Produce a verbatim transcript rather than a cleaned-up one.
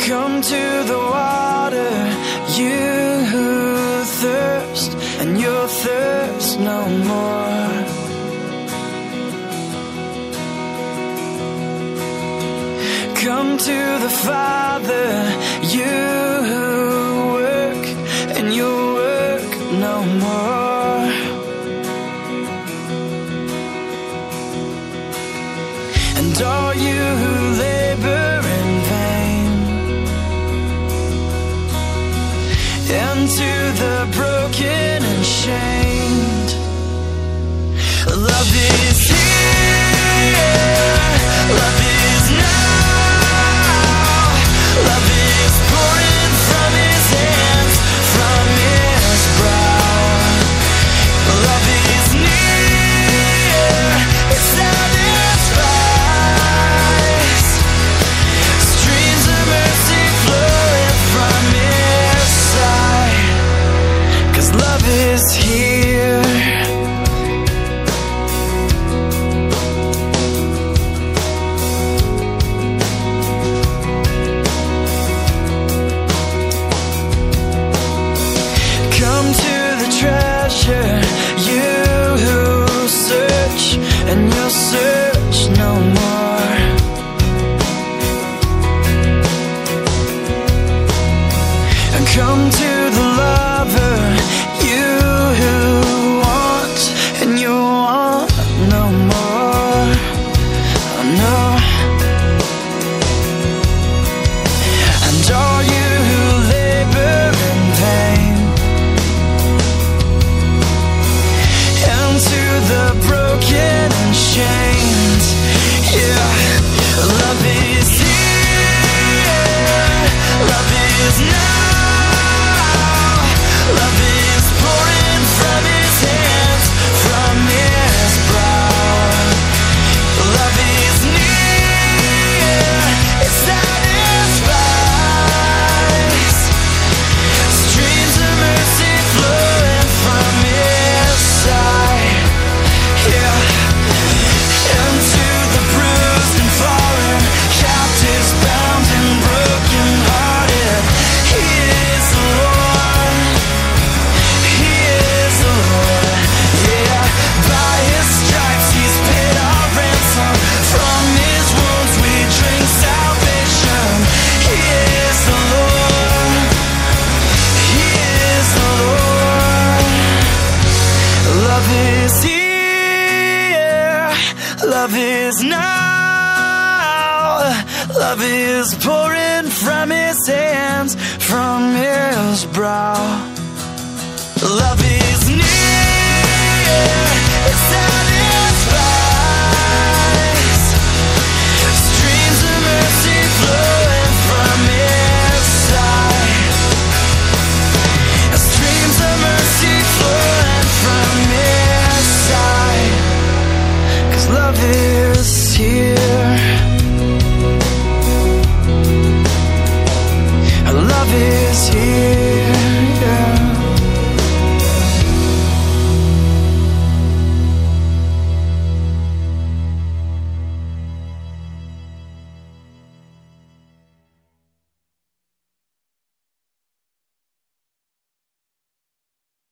Come to the water, you thirst, and you'll thirst no more. Come to the Father, you work, and you'll work no more. And all you who labor in vain, and to the broken and shamed, love is here, love is now, love is pouring from his hands, from his brow. Love is near, it satisfies, streams of mercy flowing from his side, 'cause love is here. Come to the treasure, you who search, and you'll search no more. And come to the lover, you who want, and you want no more. Oh no. And all you who labor in vain, and to the broken and shamed, yeah. Love is here, love is now, love is pouring from his hands, from his brow. Love is near, it satisfies, streams of mercy flowing from his side, yeah. And to the bruised and fallen, captives bound and broken hearted, he is the Lord, he is the Lord, yeah. By his stripes he's paid our ransom, from his wounds we drink salvation. He is the Lord, he is the Lord. Love is here, love is now, love is pouring from his hands, from his brow. Love is near,